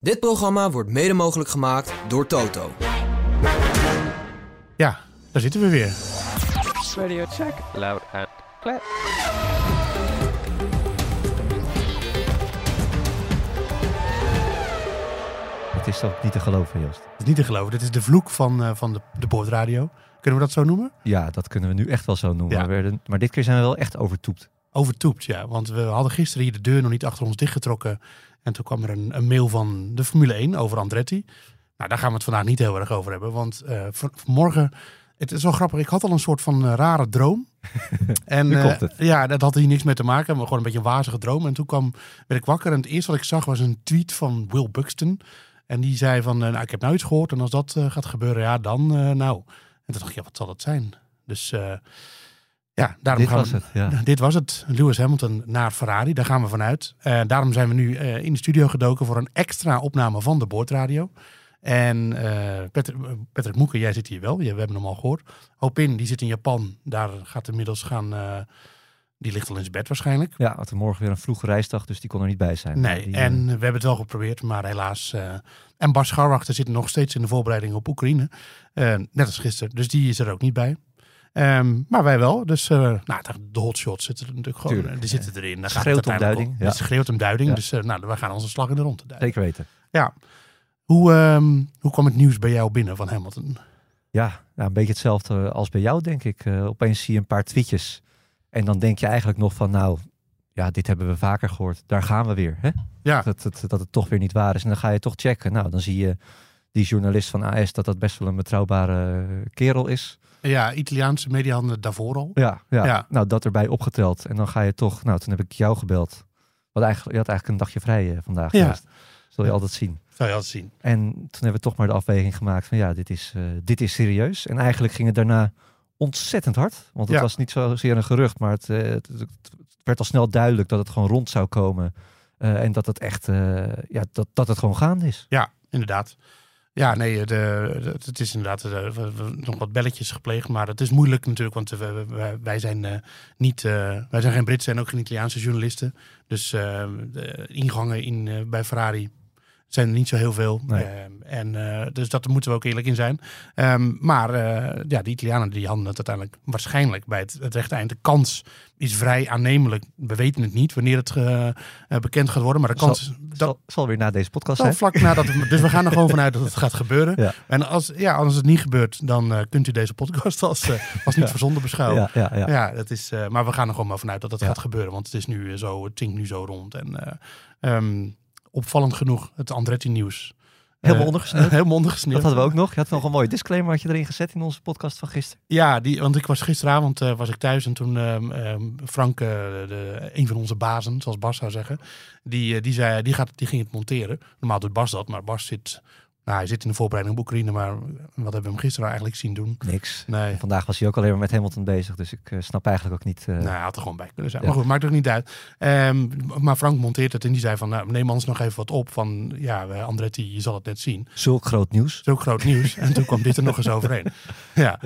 Dit programma wordt mede mogelijk gemaakt door Toto. Ja, daar zitten we weer. Radio check. Loud and clear. Het is toch niet te geloven, Joost? Het is niet te geloven. Dit is de vloek van de boordradio. Kunnen we dat zo noemen? Ja, dat kunnen we nu echt wel zo noemen. Ja. Maar dit keer zijn we wel echt overtoept. Overtoept, ja. Want we hadden gisteren hier de deur nog niet achter ons dichtgetrokken. En toen kwam er een mail van de Formule 1 over Andretti. Nou, daar gaan we het vandaag niet heel erg over hebben. Want vanmorgen, het is wel grappig. Ik had al een soort van rare droom. En Nu komt het. ja, dat had hier niks mee te maken. Maar gewoon een beetje een wazige droom. En toen werd ik wakker. En het eerste wat ik zag was een tweet van Will Buxton. En die zei van, ik heb nou iets gehoord. En als dat gaat gebeuren, ja, dan nou. En toen dacht ik, ja, wat zal dat zijn? Dus ja, daarom dit was het. Lewis Hamilton naar Ferrari, daar gaan we vanuit. Daarom zijn we nu in de studio gedoken voor een extra opname van de boordradio. En Patrick Moeke, jij zit hier wel. We hebben hem al gehoord. Hopin, die zit in Japan. Daar gaat inmiddels gaan... die ligt al in zijn bed waarschijnlijk. Ja, had er morgen weer een vroege reisdag, dus die kon er niet bij zijn. Nee, en we hebben het wel geprobeerd, maar helaas... en Bas Scharwachter zit nog steeds in de voorbereiding op Oekraïne. Net als gisteren, dus die is er ook niet bij. Maar wij wel. Dus de hotshots zitten er natuurlijk gewoon. Die zitten erin. Daar schreeuwt om duiding. Het schreeuwt om duiding. Ja. Dus we gaan onze slag in de ronde duiden. Zeker weten. Ja. Hoe kwam het nieuws bij jou binnen van Hamilton? Ja, nou, een beetje hetzelfde als bij jou, denk ik. Opeens zie je een paar tweetjes. En dan denk je eigenlijk nog van, nou, ja, dit hebben we vaker gehoord. Daar gaan we weer. Hè? Ja. Dat het toch weer niet waar is. En dan ga je toch checken. Nou, dan zie je die journalist van AS dat best wel een betrouwbare kerel is. Ja, Italiaanse media hadden het daarvoor al. Ja. Nou, dat erbij opgeteld. En dan ga je toch... Nou, toen heb ik jou gebeld. Je had eigenlijk een dagje vrij vandaag. Ja. Zul je altijd zien. Zou je altijd zien. En toen hebben we toch maar de afweging gemaakt van ja, dit is serieus. En eigenlijk ging het daarna ontzettend hard. Want het was niet zozeer een gerucht, maar het werd al snel duidelijk dat het gewoon rond zou komen. En dat het echt, dat het gewoon gaande is. Ja, inderdaad. Ja, nee, het is inderdaad nog wat belletjes gepleegd, maar het is moeilijk natuurlijk, want wij zijn geen Britse en ook geen Italiaanse journalisten. Dus de ingangen bij Ferrari zijn er niet zo heel veel. Nee. Dus dat moeten we ook eerlijk in zijn. Maar de Italianen die hadden het uiteindelijk waarschijnlijk bij het rechte eind. De kans is vrij aannemelijk. We weten het niet wanneer het bekend gaat worden. Maar de kans zal weer na deze podcast zijn. Vlak nadat dus we gaan er gewoon vanuit dat het gaat gebeuren. Ja. En als het niet gebeurt, dan kunt u deze podcast als niet verzonden beschouwen. Ja, dat is, maar we gaan er gewoon maar vanuit dat het gaat gebeuren. Want het is nu zo, het tinkt nu zo rond. En opvallend genoeg, het Andretti nieuws. Helemaal ondergesneeuwd. Helemaal ondergesneeuwd. Dat hadden we ook nog. Je had nog een mooie disclaimer had je erin gezet in onze podcast van gisteren. Ja, want ik was gisteravond was ik thuis en toen Frank, een van onze bazen, zoals Bas zou zeggen, die zei, die ging het monteren. Normaal doet Bas dat, maar Bas zit... Nou, hij zit in de voorbereiding op Oekraïne, maar wat hebben we hem gisteren eigenlijk zien doen? Niks. Nee. En vandaag was hij ook alleen maar met Hamilton bezig, dus ik snap eigenlijk ook niet... Nou, hij had er gewoon bij kunnen zijn. Ja. Maar goed, maakt ook niet uit. Maar Frank monteert het en die zei van, neem ons nog even wat op van, Andretti, je zal het net zien. Zulk groot nieuws. Zulk groot nieuws. En toen kwam dit er nog eens overheen. Ja,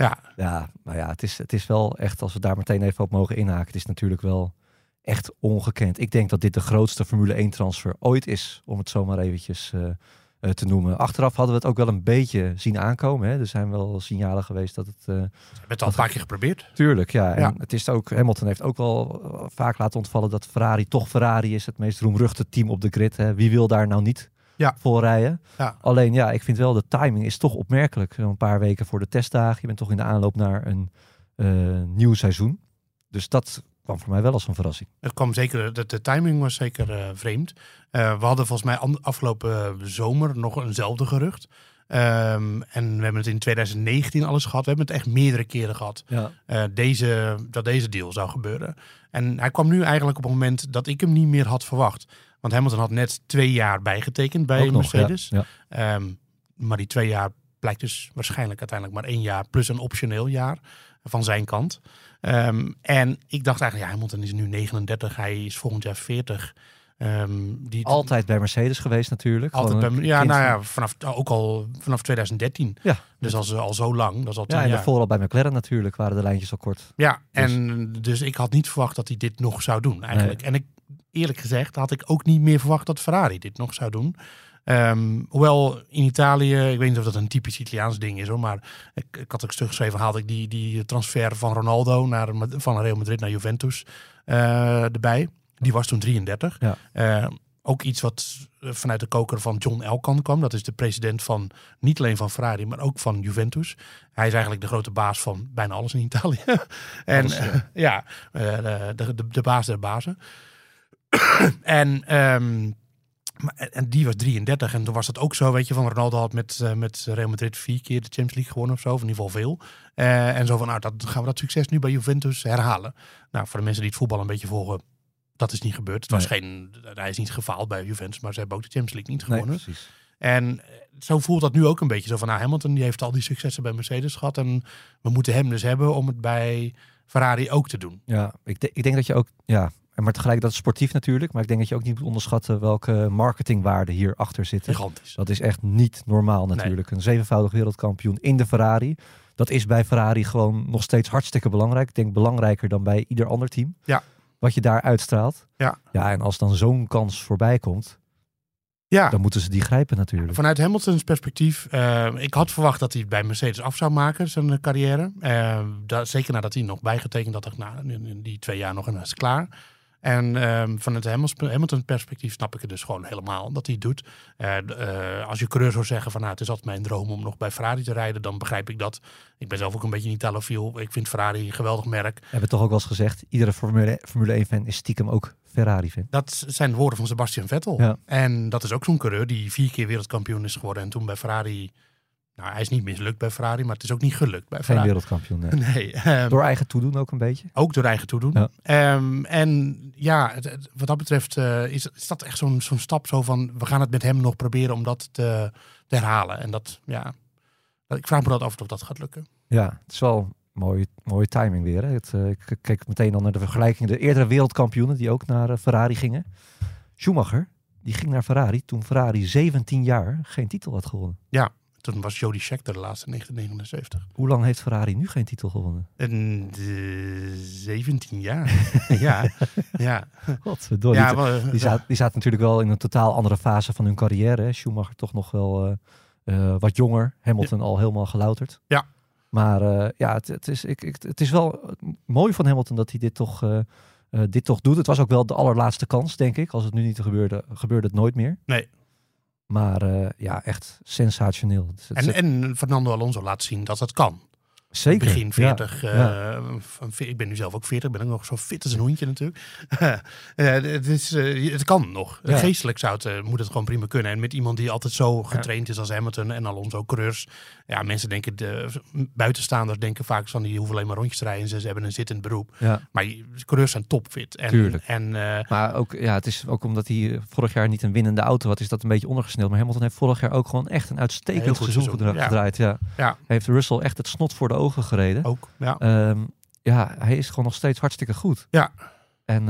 maar ja, het is wel echt, als we daar meteen even op mogen inhaken, het is natuurlijk wel echt ongekend. Ik denk dat dit de grootste Formule 1 transfer ooit is, om het zomaar eventjes... te noemen. Achteraf hadden we het ook wel een beetje zien aankomen. Hè? Er zijn wel signalen geweest dat het... We hebben het al een paar keer geprobeerd. Tuurlijk, ja. En het is ook, Hamilton heeft ook wel vaak laten ontvallen dat Ferrari is, het meest roemruchte team op de grid. Hè? Wie wil daar nou niet voor rijden? Ja. Alleen ik vind wel de timing is toch opmerkelijk. Een paar weken voor de testdagen. Je bent toch in de aanloop naar een nieuw seizoen. Dus dat kwam voor mij wel als een verrassing. Het kwam zeker, de timing was zeker vreemd. We hadden volgens mij afgelopen zomer nog eenzelfde gerucht. En we hebben het in 2019 alles gehad. We hebben het echt meerdere keren gehad. Ja. Dat deze deal zou gebeuren. En hij kwam nu eigenlijk op het moment dat ik hem niet meer had verwacht. Want Hamilton had net 2 jaar bijgetekend bij Mercedes. Ja. Maar die 2 jaar blijkt dus waarschijnlijk uiteindelijk maar 1 jaar plus een optioneel jaar van zijn kant. En ik dacht eigenlijk, Hamilton is nu 39, hij is volgend jaar 40. Altijd bij Mercedes geweest natuurlijk. Vanaf 2013. Ja. Dus al zo lang. Dat is al 10 jaar. En daarvoor al bij McLaren natuurlijk waren de lijntjes al kort. Ja, dus ik had niet verwacht dat hij dit nog zou doen eigenlijk. Nee. En eerlijk gezegd had ik ook niet meer verwacht dat Ferrari dit nog zou doen. Hoewel in Italië, ik weet niet of dat een typisch Italiaans ding is hoor, maar ik had ook stuk geschreven, haalde ik die transfer van Ronaldo van Real Madrid naar Juventus erbij. Die was toen 33. Ja. Ook iets wat vanuit de koker van John Elkann kwam. Dat is de president van niet alleen van Ferrari, maar ook van Juventus. Hij is eigenlijk de grote baas van bijna alles in Italië. En de baas der bazen. En die was 33. En toen was dat ook zo, weet je, van Ronaldo had met Real Madrid 4 keer de Champions League gewonnen of zo. Of in ieder geval veel. En zo van, nou, gaan we dat succes nu bij Juventus herhalen. Nou, voor de mensen die het voetbal een beetje volgen, dat is niet gebeurd. Hij is niet gefaald bij Juventus, maar ze hebben ook de Champions League niet gewonnen. Nee, en zo voelt dat nu ook een beetje zo van, Hamilton die heeft al die successen bij Mercedes gehad en we moeten hem dus hebben om het bij Ferrari ook te doen. Ja, ik denk dat je ook, maar tegelijk dat is sportief natuurlijk, maar ik denk dat je ook niet moet onderschatten welke marketingwaarden hierachter zitten. Gigantisch. Dat is echt niet normaal natuurlijk. Nee. Een 7-voudig wereldkampioen in de Ferrari. Dat is bij Ferrari gewoon nog steeds hartstikke belangrijk. Ik denk belangrijker dan bij ieder ander team. Ja. Wat je daar uitstraalt. Ja. Ja, en als dan zo'n kans voorbij komt, dan moeten ze die grijpen natuurlijk. Vanuit Hamiltons perspectief, ik had verwacht dat hij bij Mercedes af zou maken, zijn carrière. Zeker nadat hij nog bijgetekend had, dacht ik, in die 2 jaar nog en dat is klaar. En vanuit Hamilton's perspectief snap ik het dus gewoon helemaal dat hij het doet. Als je coureur zou zeggen van het is altijd mijn droom om nog bij Ferrari te rijden, dan begrijp ik dat. Ik ben zelf ook een beetje een Italofiel. Ik vind Ferrari een geweldig merk. We hebben toch ook wel eens gezegd, iedere Formule 1-fan is stiekem ook Ferrari-fan. Dat zijn de woorden van Sebastian Vettel. Ja. En dat is ook zo'n coureur die 4 keer wereldkampioen is geworden en toen bij Ferrari. Nou, hij is niet mislukt bij Ferrari, maar het is ook niet gelukt bij Ferrari. Geen wereldkampioen, nee. Door eigen toedoen ook een beetje? Ook door eigen toedoen. Ja. En wat dat betreft is dat echt zo'n stap zo van, we gaan het met hem nog proberen om dat te herhalen. En dat, ik vraag me dat af of dat gaat lukken. Ja, het is wel mooie timing weer. Hè? Ik keek meteen dan naar de vergelijking. De eerdere wereldkampioenen die ook naar Ferrari gingen. Schumacher, die ging naar Ferrari toen Ferrari 17 jaar geen titel had gewonnen. Ja. Toen was Jody Scheckter de laatste, 1979. Hoe lang heeft Ferrari nu geen titel gewonnen? 17 jaar. ja. Godverdomme. Ja, die zaten natuurlijk wel in een totaal andere fase van hun carrière. Hè? Schumacher toch nog wel wat jonger. Hamilton al helemaal gelouterd. Ja. Maar het is wel mooi van Hamilton dat hij dit toch doet. Het was ook wel de allerlaatste kans, denk ik. Als het nu niet gebeurde het nooit meer. Nee. Maar echt sensationeel. En Fernando Alonso laat zien dat het kan. Zeker. Begin 40. Ik ben nu zelf ook 40. Ben ik nog zo fit als een hondje natuurlijk. Het kan nog. Ja. Geestelijk moet het gewoon prima kunnen. En met iemand die altijd zo getraind is als Hamilton en Alonso, coureurs. Ja, mensen denken, buitenstaanders denken vaak van die hoeven alleen maar rondjes te rijden. Ze hebben een zittend beroep. Ja. Maar coureurs zijn topfit. Tuurlijk. Maar ook, het is ook omdat hij vorig jaar niet een winnende auto had, is dat een beetje ondergesneeuwd. Maar Hamilton heeft vorig jaar ook gewoon echt een uitstekend seizoen gedraaid. Ja. Ja. Heeft Russell echt het snot voor de ogen gereden. Ook, ja. Hij is gewoon nog steeds hartstikke goed. Ja. En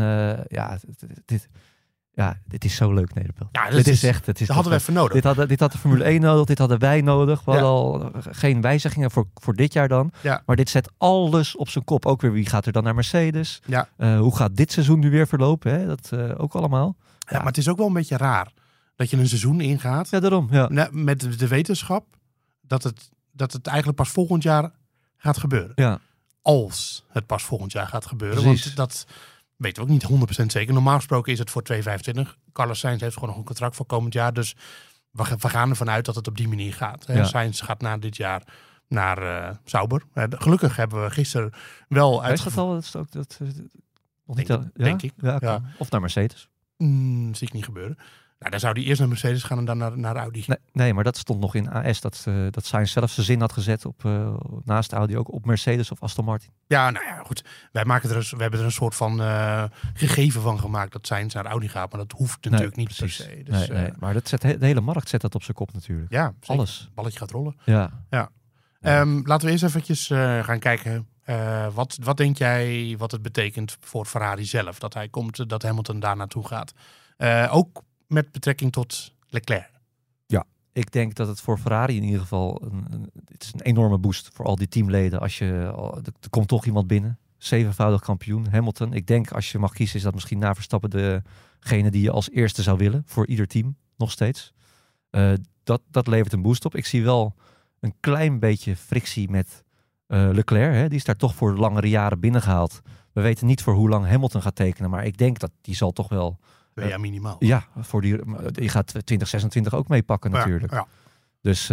dit is zo leuk, Nederpelt. Ja, dat hadden we even nodig. Dit had de Formule 1 nodig, dit hadden wij nodig. We hadden al geen wijzigingen voor dit jaar dan. Ja. Maar dit zet alles op zijn kop. Ook weer, wie gaat er dan naar Mercedes? Ja. Hoe gaat dit seizoen nu weer verlopen? Hè? Dat ook allemaal. Ja, maar het is ook wel een beetje raar dat je een seizoen ingaat. Ja, daarom. Ja. Met de wetenschap dat het eigenlijk pas volgend jaar gaat gebeuren. Ja. Als het pas volgend jaar gaat gebeuren. Precies. Want dat weten we ook niet 100% zeker. Normaal gesproken is het voor 2025. Carlos Sainz heeft gewoon nog een contract voor komend jaar. Dus we gaan ervan uit dat het op die manier gaat. Ja. Sainz gaat na dit jaar naar Sauber. Gelukkig hebben we gisteren wel uitgevallen. Denk ik. Ja, ja. Of naar Mercedes. Zie ik niet gebeuren. Nou, dan zou hij eerst naar Mercedes gaan en dan naar Audi. Nee, maar dat stond nog in AS. Dat Sainz zelf zijn zin had gezet op naast Audi ook op Mercedes of Aston Martin. Ja, nou ja, goed. We hebben er een soort van gegeven van gemaakt dat Sainz naar Audi gaat. Maar dat hoeft natuurlijk niet per se. Dus, nee. Maar de hele markt zet dat op zijn kop natuurlijk. Ja, zeker. Alles. Het balletje gaat rollen. Ja. Laten we eerst eventjes gaan kijken. Wat denk jij wat het betekent voor Ferrari zelf? Dat hij komt, dat Hamilton daar naartoe gaat. Ook met betrekking tot Leclerc. Ja, ik denk dat het voor Ferrari in ieder geval het is een enorme boost voor al die teamleden. Er komt toch iemand binnen, 7-voudig kampioen, Hamilton. Ik denk als je mag kiezen is dat misschien na Verstappen degene die je als eerste zou willen voor ieder team nog steeds. Dat levert een boost op. Ik zie wel een klein beetje frictie met Leclerc. Hè? Die is daar toch voor langere jaren binnengehaald. We weten niet voor hoe lang Hamilton gaat tekenen. Maar ik denk dat die zal toch wel... 2 jaar minimaal. Ja, die gaat 2026 ook meepakken natuurlijk. Ja. Dus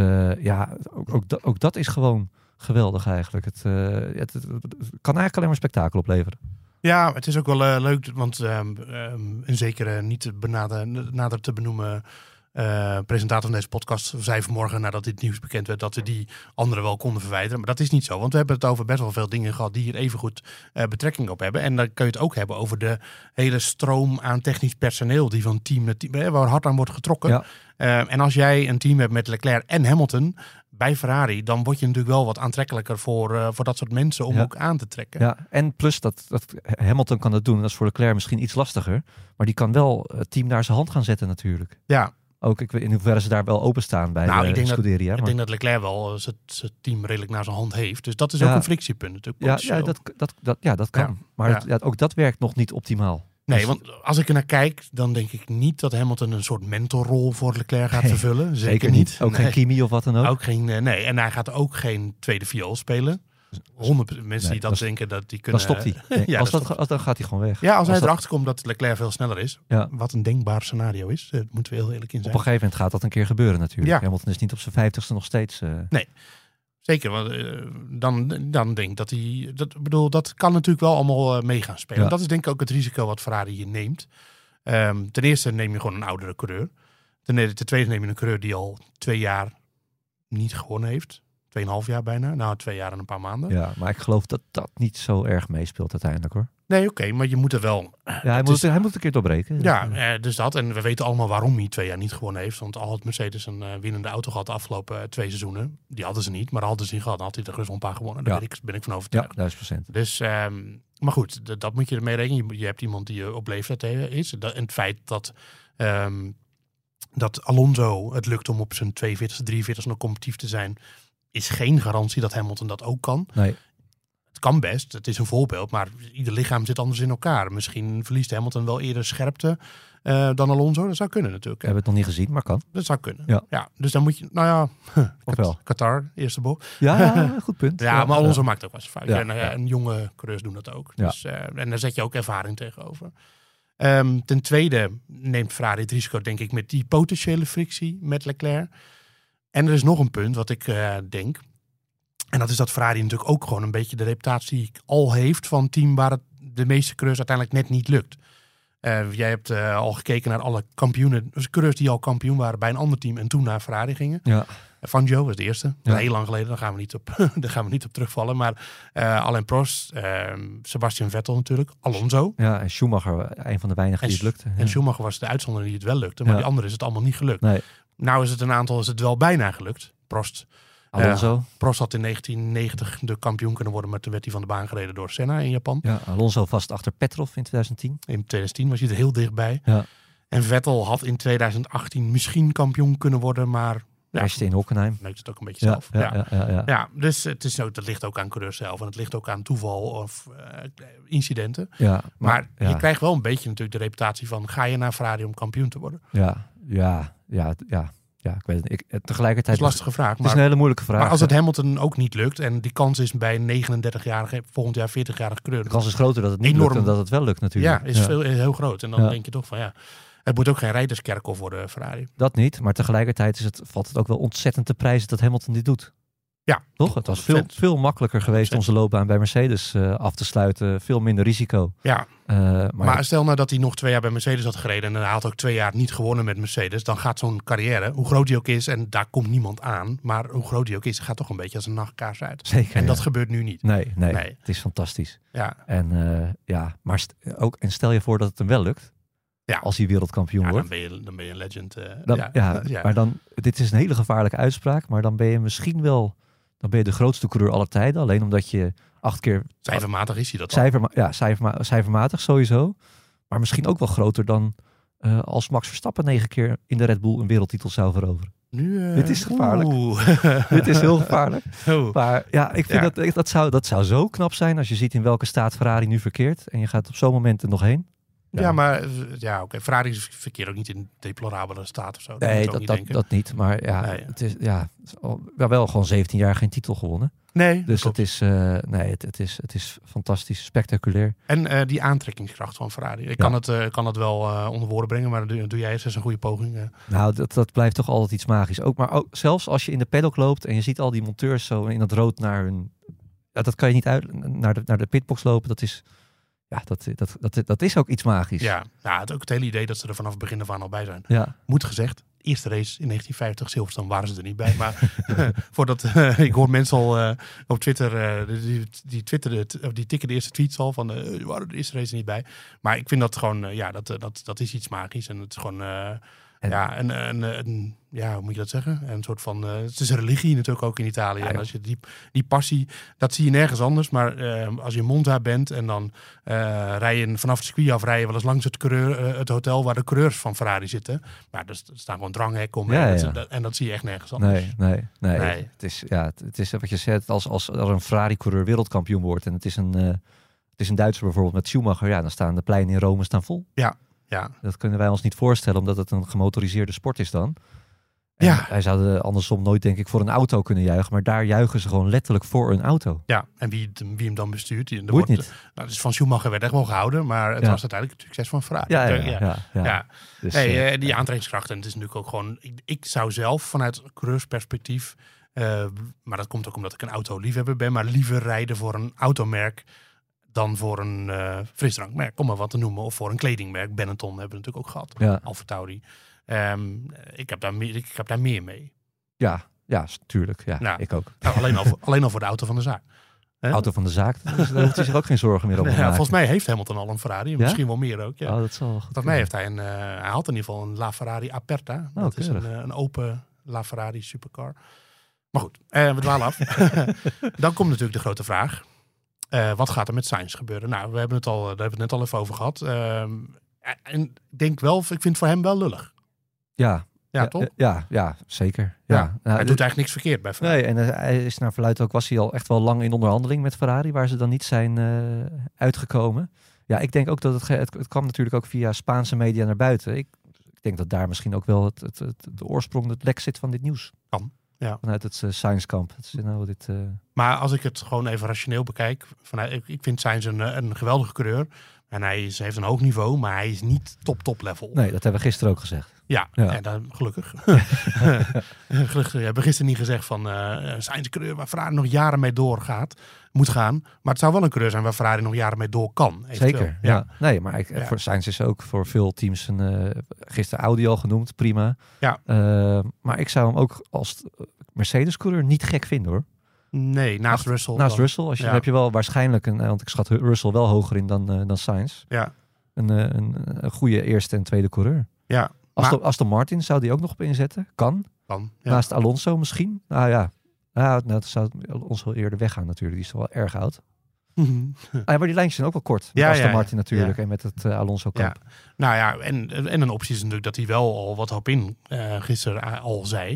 ook dat is gewoon geweldig eigenlijk. Het kan eigenlijk alleen maar spektakel opleveren. Ja, het is ook wel leuk, want een zekere niet nader te benoemen presentator van deze podcast zei vanmorgen nadat dit nieuws bekend werd dat we die anderen wel konden verwijderen. Maar dat is niet zo, want we hebben het over best wel veel dingen gehad die hier evengoed betrekking op hebben. En dan kun je het ook hebben over de hele stroom aan technisch personeel die van team waar hard aan wordt getrokken. Ja. En als jij een team hebt met Leclerc en Hamilton bij Ferrari, dan word je natuurlijk wel wat aantrekkelijker voor dat soort mensen om ook aan te trekken. Ja, en plus dat Hamilton kan dat doen. Dat is voor Leclerc misschien iets lastiger. Maar die kan wel het team naar zijn hand gaan zetten natuurlijk. Ja. Ook in hoeverre ze daar wel openstaan bij de Scuderia. Ik denk dat Leclerc wel zijn team redelijk naar zijn hand heeft. Dus dat is ook een frictiepunt natuurlijk. Dat kan. Ja. Maar ook dat werkt nog niet optimaal. Nee, want als ik er naar kijk, dan denk ik niet dat Hamilton een soort mentorrol voor Leclerc gaat vervullen. Zeker niet. Ook geen Kimi of wat dan ook. Ook geen, nee, en hij gaat ook geen tweede viool spelen. 100 mensen die dat denken dat die kunnen... Dan stopt hij. Nee, dan gaat hij gewoon weg. Ja, als hij erachter komt dat Leclerc veel sneller is. Ja. Wat een denkbaar scenario is. Daar moeten we heel eerlijk in zijn. Op een gegeven moment gaat dat een keer gebeuren natuurlijk. Ja. Hamilton is niet op zijn 50ste nog steeds... Nee. Zeker, want dan denk ik dat hij... Dat kan natuurlijk wel allemaal mee gaan spelen. Ja. Dat is denk ik ook het risico wat Ferrari hier neemt. Ten eerste neem je gewoon een oudere coureur. Ten tweede neem je een coureur die al 2 jaar niet gewonnen heeft. 2,5 jaar bijna. Nou, 2 jaar en een paar maanden. Ja, maar ik geloof dat dat niet zo erg meespeelt uiteindelijk hoor. Nee, oké, maar je moet er wel... Ja, hij moet het een keer doorbreken. Ja, dus dat. En we weten allemaal waarom hij 2 jaar niet gewonnen heeft. Want al had Mercedes een winnende auto gehad de afgelopen 2 seizoenen. Die hadden ze niet, maar hadden ze niet gehad. Dan had hij er gerust wel een paar gewonnen. Daar ben ik van overtuigd. Ja, 1000%. Dus, maar goed, dat moet je ermee rekenen. Je hebt iemand die op leeftijd is. En het feit dat Alonso het lukt om op zijn 42e, 43e nog competitief te zijn, is geen garantie dat Hamilton dat ook kan. Nee. Het kan best, het is een voorbeeld, maar ieder lichaam zit anders in elkaar. Misschien verliest Hamilton wel eerder scherpte dan Alonso. Dat zou kunnen natuurlijk. We hebben het nog niet gezien, maar kan. Dat zou kunnen. Ja, dus dan moet je, Qatar, eerste bocht. Ja, goed punt. Ja, maar Alonso maakt ook wel eens fout. En jonge coureurs doen dat ook. Ja. Dus, en daar zet je ook ervaring tegenover. Ten tweede neemt Ferrari het risico, denk ik, met die potentiële frictie met Leclerc. En er is nog een punt wat ik denk. En dat is dat Ferrari natuurlijk ook gewoon een beetje de reputatie al heeft van een team waar het de meeste coureurs uiteindelijk net niet lukt. Jij hebt al gekeken naar alle kampioenen, dus coureurs die al kampioen waren bij een ander team en toen naar Ferrari gingen. Ja. Fangio was de eerste. Ja. Heel lang geleden, daar gaan we niet op terugvallen. Maar Alain Prost, Sebastian Vettel natuurlijk, Alonso. Ja, en Schumacher, een van de weinigen die het lukte. En Schumacher was de uitzondering die het wel lukte, maar die andere is het allemaal niet gelukt. Nee. Nou is het wel bijna gelukt. Prost. Alonso. Prost had in 1990 de kampioen kunnen worden, maar toen werd hij van de baan gereden door Senna in Japan. Ja, Alonso vast achter Petrov in 2010. In 2010 was hij er heel dichtbij. Ja. En Vettel had in 2018 misschien kampioen kunnen worden, maar... Crashte in Hockenheim. Neemt het ook een beetje zelf. Ja, dus dat ligt ook aan coureurs zelf. En het ligt ook aan toeval of incidenten. Ja, maar je krijgt wel een beetje natuurlijk de reputatie van, ga je naar Ferrari om kampioen te worden? Ja, ik weet het. Tegelijkertijd... Dat is een lastige vraag. Het is een hele moeilijke vraag. Maar als het Hamilton ook niet lukt, en die kans is bij een 39-jarige, volgend jaar 40-jarige coureur. De kans is groter dat het niet lukt dan dat het wel lukt natuurlijk. Ja, is heel groot. En dan denk je toch van het moet ook geen rijderskerkhof worden, Ferrari. Dat niet, maar tegelijkertijd valt het ook wel ontzettend te prijzen dat Hamilton dit doet. Ja. Toch? Het was veel makkelijker geweest onze loopbaan bij Mercedes af te sluiten. Veel minder risico. Ja. Maar stel nou dat hij nog 2 jaar bij Mercedes had gereden en hij had ook 2 jaar niet gewonnen met Mercedes. Dan gaat zo'n carrière, hoe groot die ook is, en daar komt niemand aan. Maar hoe groot die ook is, gaat toch een beetje als een nachtkaars uit. Zeker. En dat gebeurt nu niet. Nee. Het is fantastisch. Ja. Maar stel je voor dat het hem wel lukt. Ja. Als hij wereldkampioen wordt. Dan ben je een legend. Maar dan, dit is een hele gevaarlijke uitspraak. Maar dan ben je misschien wel... Dan ben je de grootste coureur aller tijden. Alleen omdat je 8 keer... Cijfermatig is hij dat al. Cijfermatig sowieso. Maar misschien ook wel groter dan als Max Verstappen 9 keer in de Red Bull een wereldtitel zou veroveren. Dit is gevaarlijk. Dit is heel gevaarlijk. Maar ja, ik vind dat zou zo knap zijn als je ziet in welke staat Ferrari nu verkeert. En je gaat op zo'n moment er nog heen. Ja, maar Ferrari verkeert ook niet in deplorabele staat of zo. Nee, dat niet. Maar ja, nee, het is wel gewoon 17 jaar geen titel gewonnen. Nee. Dus het is fantastisch, spectaculair. En die aantrekkingskracht van Ferrari. Ik kan het wel onder woorden brengen, maar doe jij eens een goede poging. Nou, dat blijft toch altijd iets magisch. Ook zelfs als je in de paddock loopt en je ziet al die monteurs zo in dat rood naar hun... Ja, dat kan je niet naar de pitbox lopen. Dat is... Ja, dat is ook iets magisch. Ja, ook het hele idee dat ze er vanaf het begin af aan al bij zijn. Ja. Moet gezegd, eerste race in 1950, Silverstone, waren ze er niet bij. Maar voordat ik hoor mensen al op Twitter, die tikken de eerste tweets al van, waren de eerste race er niet bij. Maar ik vind dat gewoon, dat is iets magisch. En het is gewoon, hoe moet je dat zeggen? Een soort van, het is een religie natuurlijk ook in Italië. Ja, en als je die passie, dat zie je nergens anders. Maar als je Monza bent en dan rij je vanaf het circuit af, rij je wel eens langs het hotel waar de coureurs van Ferrari zitten. Maar er staan gewoon dranghekken om. En dat zie je echt nergens anders. Nee. Het is wat je zegt, als er een Ferrari-coureur wereldkampioen wordt en het is een Duitser bijvoorbeeld met Schumacher, dan staan de pleinen in Rome vol. Ja. Dat kunnen wij ons niet voorstellen, omdat het een gemotoriseerde sport is dan. En wij zouden andersom nooit, denk ik, voor een auto kunnen juichen. Maar daar juichen ze gewoon letterlijk voor een auto. Ja, en wie hem dan bestuurt. Niet. Dus van Schumacher werd echt wel gehouden. Maar het was uiteindelijk het succes van Ferrari. Ja. Dus, die aantrekkingskracht. En het is natuurlijk ook gewoon... Ik zou zelf vanuit coureursperspectief... maar dat komt ook omdat ik een autoliefhebber ben... maar liever rijden voor een automerk... dan voor een frisdrankmerk, om maar wat te noemen. Of voor een kledingmerk. Benetton hebben we natuurlijk ook gehad. Ja. AlphaTauri. Ik heb daar meer mee. Ja, tuurlijk. Ja, ik ook. Nou, alleen al voor de auto van de zaak. Auto van de zaak? Daar hoeft hij zich ook geen zorgen meer om te maken. Volgens mij heeft Hamilton al een Ferrari. Misschien wel meer ook. Ja. Oh, dat zal volgens mij heeft hij hij had in ieder geval een LaFerrari Aperta. Dat is een open LaFerrari supercar. Maar goed, we dwalen af. Dan komt natuurlijk de grote vraag. Wat gaat er met Sainz gebeuren? Nou, daar hebben we het net al even over gehad. En ik denk wel, ik vind het voor hem wel lullig. Ja, toch? Ja, zeker. Ja. Hij doet eigenlijk niks verkeerd bij Ferrari. Nee, en hij is naar verluidt ook, was hij al echt wel lang in onderhandeling met Ferrari, waar ze dan niet zijn uitgekomen. Ja, ik denk ook dat het kwam natuurlijk ook via Spaanse media naar buiten. Ik denk dat daar misschien ook wel de oorsprong, het lek zit van dit nieuws. Kan. Ja. Vanuit het Sainz-kamp. Maar als ik het gewoon even rationeel bekijk, ik vind Sainz een geweldige coureur. En hij heeft een hoog niveau, maar hij is niet top level. Nee, dat hebben we gisteren ook gezegd. Ja. En dan gelukkig. Gelukkig hebben we gisteren niet gezegd van Sainz een coureur waar Ferrari nog jaren mee moet gaan. Maar het zou wel een coureur zijn waar Ferrari nog jaren mee door kan. Eventueel. Zeker, ja. Nee, maar voor Sainz is ook voor veel teams gisteren Audi al genoemd, prima. Ja. Maar ik zou hem ook als Mercedes-coureur niet gek vinden, hoor. Nee, naast Russell. Naast Russell, heb je wel waarschijnlijk want ik schat Russell wel hoger in dan Sainz. Ja. Een goede eerste en tweede coureur. Ja. Aston Martin zou die ook nog op inzetten? Kan. Ja. Naast Alonso misschien? Dat zou Alonso eerder weggaan natuurlijk. Die is wel erg oud. Maar die lijntjes zijn ook wel kort. Met Aston Martin natuurlijk en met het Alonso-kamp. Ja. Nou ja, en een optie is natuurlijk dat hij wel al wat hoop in gisteren al zei.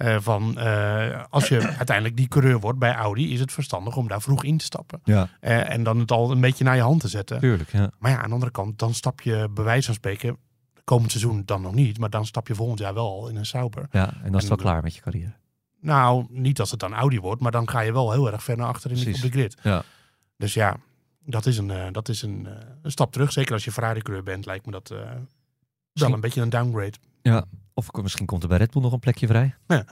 Als je uiteindelijk die coureur wordt bij Audi, is het verstandig om daar vroeg in te stappen. Ja. En dan het al een beetje naar je hand te zetten. Tuurlijk, ja. Maar aan de andere kant, dan stap je bij wijze van spreken, komend seizoen dan nog niet, maar dan stap je volgend jaar wel al in een Sauber. Ja, en dan is het wel klaar met je carrière. Nou, niet als het dan Audi wordt, maar dan ga je wel heel erg ver naar achter op de grid. Ja. Dus ja, dat is een stap terug. Zeker als je Ferrari-coureur bent, lijkt me dat wel een beetje een downgrade. Ja, of misschien komt er bij Red Bull nog een plekje vrij. Ja.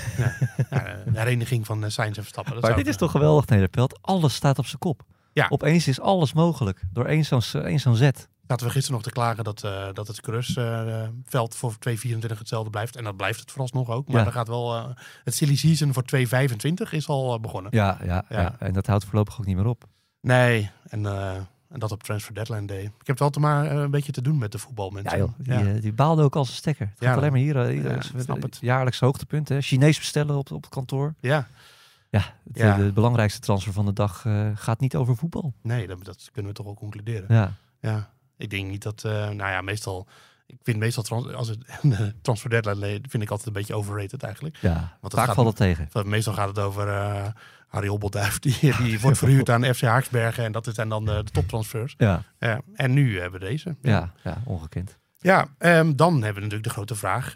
De hereniging van Sainz en Verstappen. Maar dit is toch geweldig, Nederpelt. Alles staat op zijn kop. Ja. Opeens is alles mogelijk door één zo'n zet. Zaten we gisteren nog te klagen dat het coureursveld voor 2.24 hetzelfde blijft. En dat blijft het vooralsnog ook. Maar dan gaat wel het silly season voor 2.25 is al begonnen. Ja. En dat houdt voorlopig ook niet meer op. Nee, en dat op Transfer Deadline Day. Ik heb het wel maar een beetje te doen met de voetbalmensen. Ja joh, die baalde ook als een stekker. Het gaat alleen maar hier. Snap het. Jaarlijks hoogtepunt. Hè? Chinees bestellen op het kantoor. Ja. De belangrijkste transfer van de dag gaat niet over voetbal. Nee, dat kunnen we toch wel concluderen. Ja. Ik denk niet dat... meestal Ik vind meestal als het transfer deadline vind ik altijd een beetje overrated eigenlijk. Ja, want vaak valt het tegen. Meestal gaat het over Harry Hobbelduif. Die wordt verhuurd aan FC Haaksbergen. En dat zijn dan de toptransfers. Ja. En nu hebben we deze. Ja, ongekend. Ja, dan hebben we natuurlijk de grote vraag.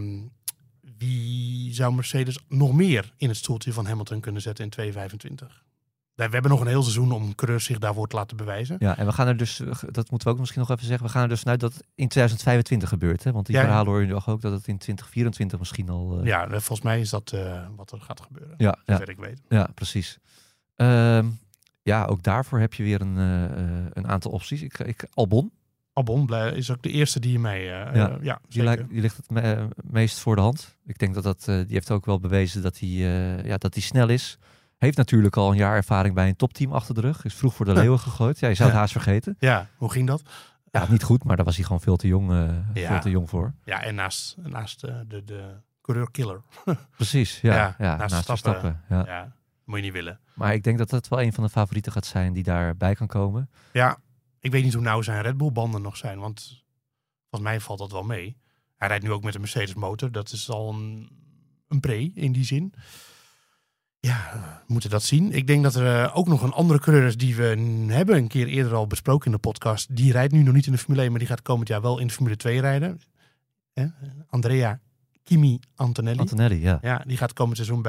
Wie zou Mercedes nog meer in het stoeltje van Hamilton kunnen zetten in 2025? We hebben nog een heel seizoen om coureurs zich daarvoor te laten bewijzen. Ja, en we gaan er dus, dat moeten we ook misschien nog even zeggen, we gaan er dus vanuit dat het in 2025 gebeurt. Hè? Want die verhalen hoor je nu ook dat het in 2024 misschien al... Ja, volgens mij is dat wat er gaat gebeuren. Ja, zover ik weet. Ja, precies. Ook daarvoor heb je weer een aantal opties. Albon. Albon is ook de eerste die je mij... die ligt het meest voor de hand. Ik denk die heeft ook wel bewezen dat hij snel is. Heeft natuurlijk al een jaar ervaring bij een topteam achter de rug. Is vroeg voor de leeuwen gegooid. Ja, je zou het haast vergeten. Ja, hoe ging dat? Ja, niet goed, maar daar was hij gewoon veel te jong voor. Ja, en naast de coureur-killer. Precies, naast Verstappen. Ja, moet je niet willen. Maar ik denk dat het wel een van de favorieten gaat zijn die daarbij kan komen. Ja, ik weet niet hoe nauw zijn Red Bull-banden nog zijn, want volgens mij valt dat wel mee. Hij rijdt nu ook met een Mercedes motor. Dat is al een pre in die zin. Ja, we moeten dat zien. Ik denk dat er ook nog een andere coureur is die we hebben een keer eerder al besproken in de podcast. Die rijdt nu nog niet in de Formule 1, maar die gaat komend jaar wel in de Formule 2 rijden. Andrea Kimi Antonelli. Antonelli, ja. Ja, die gaat komend seizoen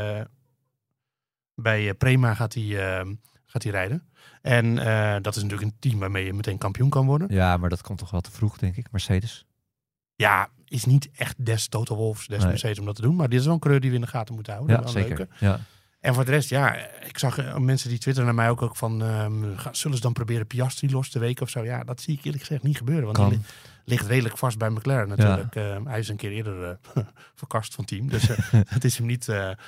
bij Prema gaat hij rijden. En dat is natuurlijk een team waarmee je meteen kampioen kan worden. Ja, maar dat komt toch wel te vroeg, denk ik. Mercedes. Ja, is niet echt des Toto Wolffs, des Mercedes om dat te doen. Maar dit is wel een coureur die we in de gaten moeten houden. Ja, zeker. Ja. En voor de rest, ik zag mensen die twitteren naar mij ook van... zullen ze dan proberen Piastri los te weken of zo? Ja, dat zie ik eerlijk gezegd niet gebeuren. Want die ligt redelijk vast bij McLaren natuurlijk. Ja. Hij is een keer eerder verkast van team. Dus het is hem niet...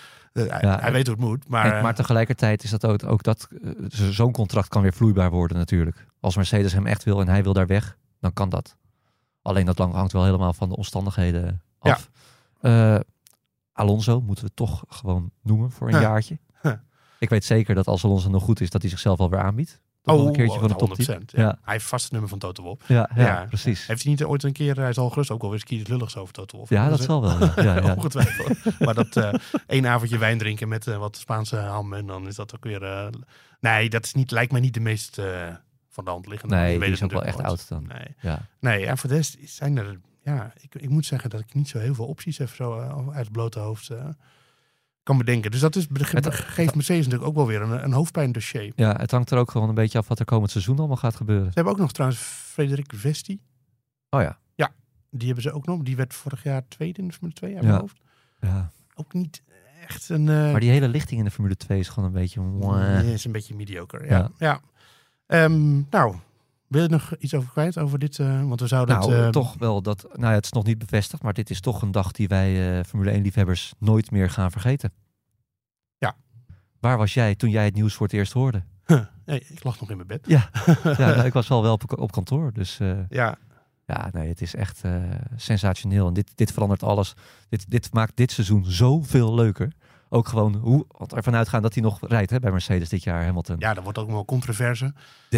hij weet hoe het moet. Maar tegelijkertijd is dat ook dat zo'n contract kan weer vloeibaar worden natuurlijk. Als Mercedes hem echt wil en hij wil daar weg, dan kan dat. Alleen dat hangt wel helemaal van de omstandigheden af. Ja. Alonso moeten we toch gewoon noemen voor een jaartje. Ik weet zeker dat als Alonso nog goed is, dat hij zichzelf alweer aanbiedt. Een keertje van de topteam. Ja. Hij heeft vast het nummer van Toto Wolff. Ja, precies. Heeft hij niet ooit een keer, hij zal gerust ook wel weer eens lulligs over Toto Wolff. Ja, dat zal wel. Ja. Ongetwijfeld. Maar dat één avondje wijn drinken met wat Spaanse ham en dan is dat ook weer... nee, dat is niet, lijkt mij niet de meest van de hand liggende. Nee, die is ook wel echt oud dan. Nee, en voor de rest zijn er... Ja, ik moet zeggen dat ik niet zo heel veel opties heb zo uit het blote hoofd kan bedenken. Dus dat geeft Mercedes natuurlijk ook wel weer een hoofdpijndossier. Ja, het hangt er ook gewoon een beetje af wat er komend seizoen allemaal gaat gebeuren. Ze hebben ook nog trouwens Frederik Vesti. Oh ja. Ja, die hebben ze ook nog. Die werd vorig jaar tweede in de Formule 2 uit mijn hoofd. Ja. Ook niet echt een... Maar die hele lichting in de Formule 2 is gewoon een beetje... is een beetje mediocre, ja. Nou... Wil je nog iets over kwijt over dit? Want we zouden toch wel dat... Nou, het is nog niet bevestigd, maar dit is toch een dag die wij Formule 1-liefhebbers nooit meer gaan vergeten. Ja. Waar was jij toen jij het nieuws voor het eerst hoorde? Nee, ik lag nog in mijn bed. Ja, ik was wel op kantoor. Dus ja, nee, het is echt sensationeel. En dit verandert alles. Dit maakt dit seizoen zoveel leuker. Ook gewoon ervan uitgaan dat hij nog rijdt bij Mercedes dit jaar, Hamilton. Ja, dat wordt ook wel controverse.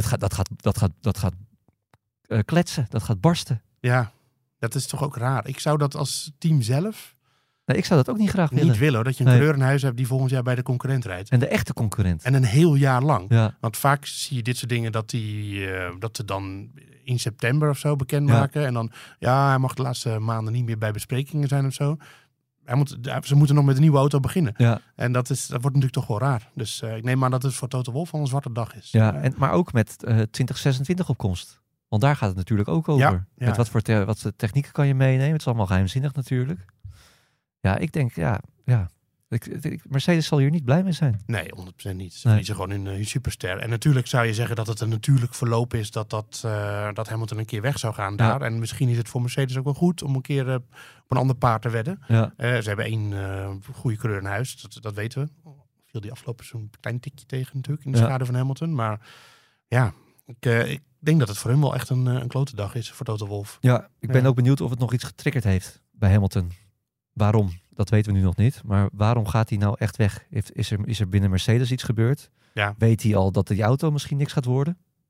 Dat gaat kletsen, dat gaat barsten. Ja, dat is toch ook raar. Ik zou dat als team zelf... Nee, ik zou dat ook niet graag willen. Niet willen, dat je een coureur in huis hebt die volgend jaar bij de concurrent rijdt. En de echte concurrent. En een heel jaar lang. Ja. Want vaak zie je dit soort dingen dat ze dan in september of zo bekendmaken. Ja. En dan, hij mag de laatste maanden niet meer bij besprekingen zijn of zo. Ze moeten nog met een nieuwe auto beginnen. Ja. En dat wordt natuurlijk toch wel raar. Dus ik neem aan dat het voor Toto Wolff al een zwarte dag is. Ja, maar ook met 2026 opkomst. Want daar gaat het natuurlijk ook over. Ja. Met wat voor technieken kan je meenemen. Het is allemaal geheimzinnig natuurlijk. Ja, ik denk, Mercedes zal hier niet blij mee zijn. Nee, 100% niet. Ze verliezen gewoon hun superster. En natuurlijk zou je zeggen dat het een natuurlijk verloop is dat Hamilton een keer weg zou gaan daar. En misschien is het voor Mercedes ook wel goed om een keer op een ander paard te wedden. Ja. Ze hebben één goede coureur in huis, dat weten we. Viel die afgelopen zo'n klein tikje tegen natuurlijk in de schade van Hamilton. Maar ja, ik denk dat het voor hem wel echt een klote dag is voor Toto Wolff. Ja, ik ben ook benieuwd of het nog iets getriggerd heeft bij Hamilton. Waarom? Dat weten we nu nog niet. Maar waarom gaat hij nou echt weg? Is er binnen Mercedes iets gebeurd? Ja. Weet hij al dat die auto misschien niks gaat worden?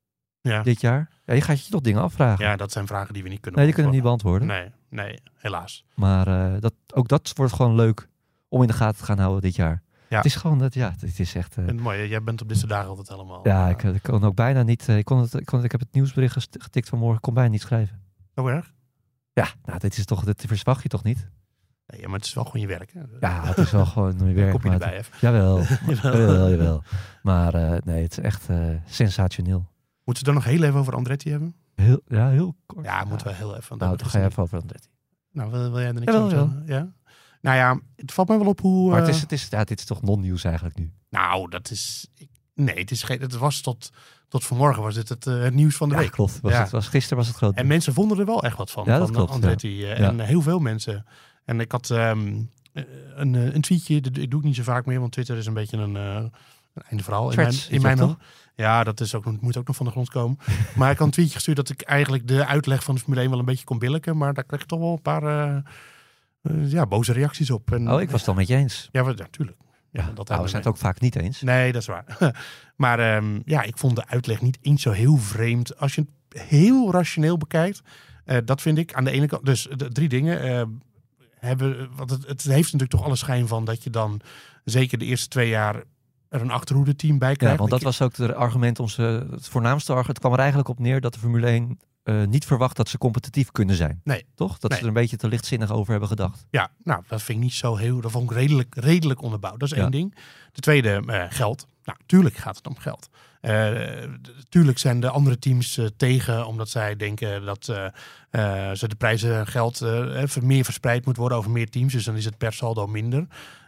dit jaar? Ja, je gaat je toch dingen afvragen. Ja, dat zijn vragen die we niet kunnen Nee, die kunnen we niet beantwoorden. Nee, helaas. Maar dat wordt gewoon leuk om in de gaten te gaan houden dit jaar. Ja. Het is gewoon, het is echt... mooi, jij bent op deze dagen altijd helemaal... Ja, ik kon ook bijna niet... Ik heb het nieuwsbericht getikt vanmorgen, ik kon bijna niet schrijven. Oh, erg? Ja, nou, dit verwacht je toch niet? Nee, maar het is wel gewoon je werk. Hè? Ja, het is wel gewoon je werk. Kopje erbij even. Jawel. Maar nee, het is echt sensationeel. Moeten we het dan nog heel even over Andretti hebben? Heel kort. Ja, moeten we heel even. Nou, dan ga je even over Andretti. Nou, wil jij er niks over zeggen? Ja? Nou ja, het valt mij wel op hoe... Maar dit is toch non-nieuws eigenlijk nu? Nou, dat is... Nee, het was tot vanmorgen was het nieuws van de week. Klopt. Gisteren was het groot. En mensen vonden er wel echt wat van. Ja, dat van klopt. Andretti. En heel veel mensen. En ik had een tweetje, dat doe ik niet zo vaak meer, want Twitter is een beetje een einde verhaal. In mijn hoofd. Ja, dat is moet ook nog van de grond komen. Maar ik had een tweetje gestuurd dat ik eigenlijk de uitleg van de Formule 1 wel een beetje kon billijken. Maar daar kreeg ik toch wel een paar boze reacties op. En, ik was het al met je eens. Ja, natuurlijk. Ja, we zijn het ook vaak niet eens. Nee, dat is waar. Maar ik vond de uitleg niet eens zo heel vreemd. Als je het heel rationeel bekijkt, dat vind ik aan de ene kant. Dus de 3 dingen want het heeft natuurlijk toch alle schijn van dat je dan zeker de eerste 2 jaar er een achterhoede team bij krijgt. Ja, want dat was ook het argument, het voornaamste argument. Het kwam er eigenlijk op neer dat de Formule 1 niet verwacht dat ze competitief kunnen zijn. Nee. Toch? Dat ze er een beetje te lichtzinnig over hebben gedaad. Ja, nou, dat vind ik niet zo heel... Dat vond ik redelijk onderbouwd. Dat is één ding. De tweede, geld. Nou, tuurlijk gaat het om geld. Tuurlijk zijn de andere teams tegen, omdat zij denken dat ze de prijzen geld meer verspreid moet worden over meer teams. Dus dan is het per saldo minder.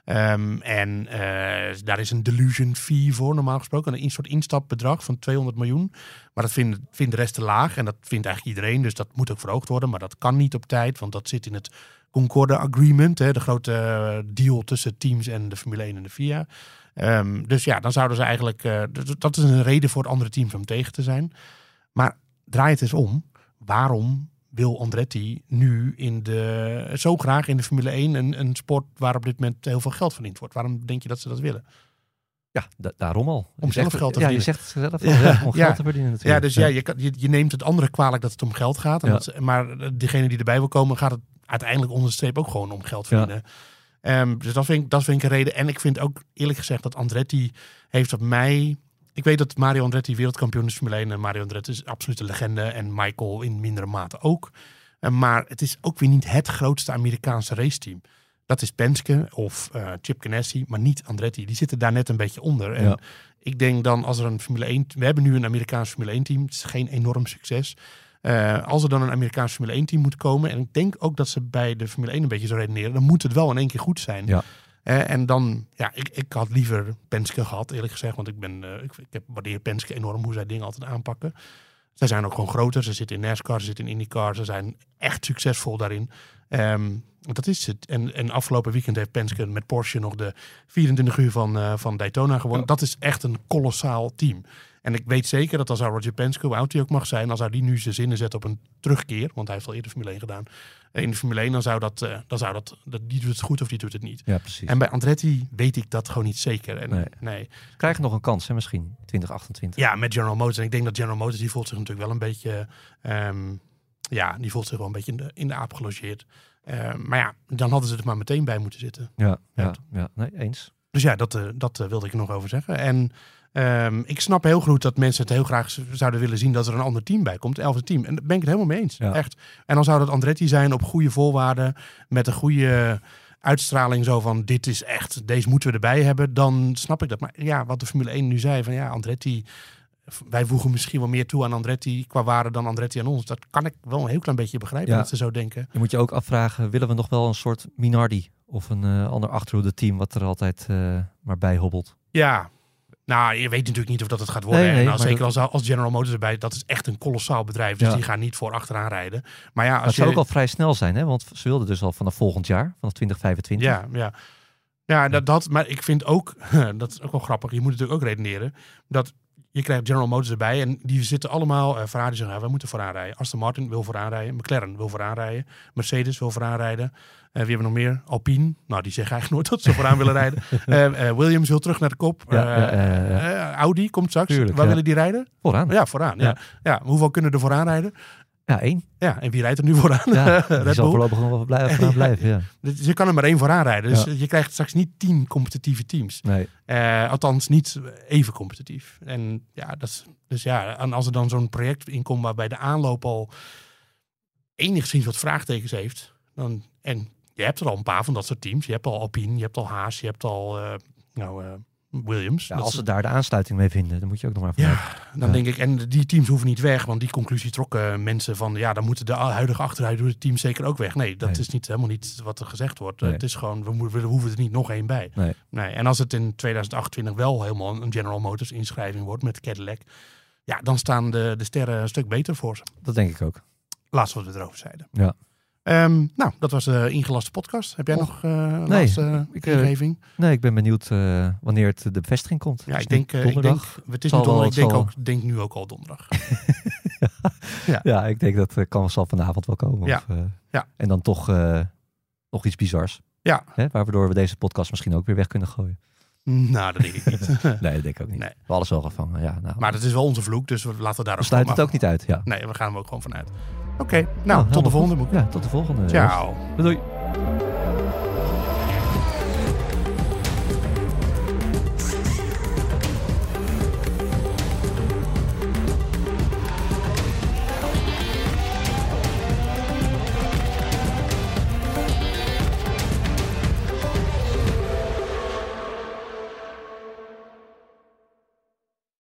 Daar is een delusion fee voor, normaal gesproken. Een soort instapbedrag van 200 miljoen. Maar dat vindt de rest te laag. En dat vindt eigenlijk iedereen. Dus dat moet ook verhoogd worden. Maar dat kan niet op tijd. Want dat zit in het Concorde Agreement. De grote deal tussen teams en de Formule 1 en de FIA. Dus ja, dan zouden ze eigenlijk... dat is een reden voor andere teams om tegen te zijn. Maar draai het eens om. Waarom wil Andretti nu zo graag in de Formule 1 een sport waar op dit moment heel veel geld verdiend wordt? Waarom denk je dat ze dat willen? Ja, daarom al. Om zelf geld te verdienen. Ja, je zegt het zelf al. Om geld te verdienen natuurlijk. Ja, dus je neemt het andere kwalijk dat het om geld gaat. Maar degene die erbij wil komen, gaat het uiteindelijk onder de streep ook gewoon om geld verdienen. Dus dat vind ik een reden. En ik vind ook eerlijk gezegd dat Andretti heeft op mij... Ik weet dat Mario Andretti wereldkampioen is Formule 1 en Mario Andretti is absoluut een legende en Michael in mindere mate ook. Maar het is ook weer niet het grootste Amerikaanse raceteam. Dat is Penske of Chip Ganassi, maar niet Andretti. Die zitten daar net een beetje onder. En ik denk dan als er een Formule 1... We hebben nu een Amerikaans Formule 1 team. Het is geen enorm succes. Als er dan een Amerikaans Formule 1 team moet komen... en ik denk ook dat ze bij de Formule 1 een beetje zo redeneren... dan moet het wel in één keer goed zijn. Ja. En dan, ik had liever Penske gehad, eerlijk gezegd. Want ik waardeer Penske enorm hoe zij dingen altijd aanpakken. Zij zijn ook gewoon groter. Ze zitten in NASCAR, ze zitten in IndyCar. Ze zijn echt succesvol daarin. Dat is het. En afgelopen weekend heeft Penske met Porsche nog de 24 uur van Daytona gewonnen. Ja. Dat is echt een kolossaal team. En ik weet zeker dat als Roger Penske, hoe oud hij ook mag zijn, als hij die nu zijn zinnen zet op een terugkeer, want hij heeft al eerder Formule 1 gedaan, in de Formule 1, dan zou dat die doet het goed of die doet het niet. Ja, precies. En bij Andretti weet ik dat gewoon niet zeker. En, nee. Krijgen nog een kans, hè, misschien 2028. Ja, met General Motors. En ik denk dat General Motors, die voelt zich natuurlijk wel een beetje, die voelt zich wel een beetje in de aap gelogeerd. Maar ja, dan hadden ze er maar meteen bij moeten zitten. Ja, nee, eens. Dus ja, dat wilde ik er nog over zeggen. En ik snap heel goed dat mensen het heel graag zouden willen zien dat er een ander team bij komt. 11e team. En daar ben ik het helemaal mee eens. Ja. Echt. En dan zou dat Andretti zijn op goede voorwaarden. Met een goede uitstraling. Zo van, dit is echt, deze moeten we erbij hebben. Dan snap ik dat. Maar ja, wat de Formule 1 nu zei. Van ja, Andretti, wij voegen misschien wel meer toe aan Andretti qua waarde dan Andretti aan ons. Dat kan ik wel een heel klein beetje begrijpen dat ze zo denken. Je moet je ook afvragen, willen we nog wel een soort Minardi? Of een ander achterhoede team wat er altijd maar bij hobbelt? Ja. Nou, je weet natuurlijk niet of dat het gaat worden. Nee, nou, zeker als General Motors erbij, dat is echt een kolossaal bedrijf. Dus die gaan niet voor achteraan rijden. Maar ja, dat zou ook al vrij snel zijn, hè? Want ze wilden dus al vanaf volgend jaar, vanaf 2025. Ja, maar ik vind ook, dat is ook wel grappig. Je moet natuurlijk ook redeneren dat je krijgt General Motors erbij en die zitten allemaal... Ferrari zeggen, wij moeten vooraan rijden. Aston Martin wil vooraan rijden. McLaren wil vooraan rijden. Mercedes wil vooraan rijden. Wie hebben we nog meer? Alpine. Nou, die zeggen eigenlijk nooit dat ze vooraan willen rijden. Williams wil terug naar de kop. Audi komt straks. Tuurlijk, waar willen die rijden? Vooraan. Ja, vooraan. Ja. Hoeveel kunnen er vooraan rijden? Ja, 1. Ja, en wie rijdt er nu vooraan? Ja, die zal voorlopig nog wel blijven. Ja. Dus je kan er maar 1 vooraan rijden. Dus je krijgt straks niet 10 competitieve teams. Nee. Althans, niet even competitief. En en als er dan zo'n project in komt waarbij de aanloop al enigszins wat vraagtekens heeft. En je hebt er al een paar van dat soort teams. Je hebt al Alpine, je hebt al Haas, je hebt al Williams. Ja, als ze daar de aansluiting mee vinden, dan moet je ook nog maar vanuit. Ja, dan denk ik, en die teams hoeven niet weg, want die conclusie trokken mensen van, dan moeten de huidige achteruit teams zeker ook weg. Nee, dat is helemaal niet wat er gezegd wordt. Nee. Het is gewoon, we hoeven er niet nog 1 bij. Nee. En als het in 2028 wel helemaal een General Motors inschrijving wordt met Cadillac, dan staan de sterren een stuk beter voor ze. Dat denk ik ook. Laatst wat we erover zeiden. Ja. Dat was de ingelaste podcast. Heb jij nog een laatste ingeving? Nee, ik ben benieuwd wanneer de bevestiging komt. Ja, ik denk nu ook al donderdag. Ja, ik denk dat zal vanavond wel komen. Ja. En dan toch nog iets bizars. Ja. Waardoor we deze podcast misschien ook weer weg kunnen gooien. Nou, dat denk ik niet. Nee, dat denk ik ook niet. Nee. We alles wel gevangen. Ja, maar dat is wel onze vloek, dus laten we daar ook sluiten het ook niet uit. Ja. Nee, we gaan er ook gewoon vanuit. Oké, tot de volgende boek. Ja, tot de volgende. Ciao. Doei.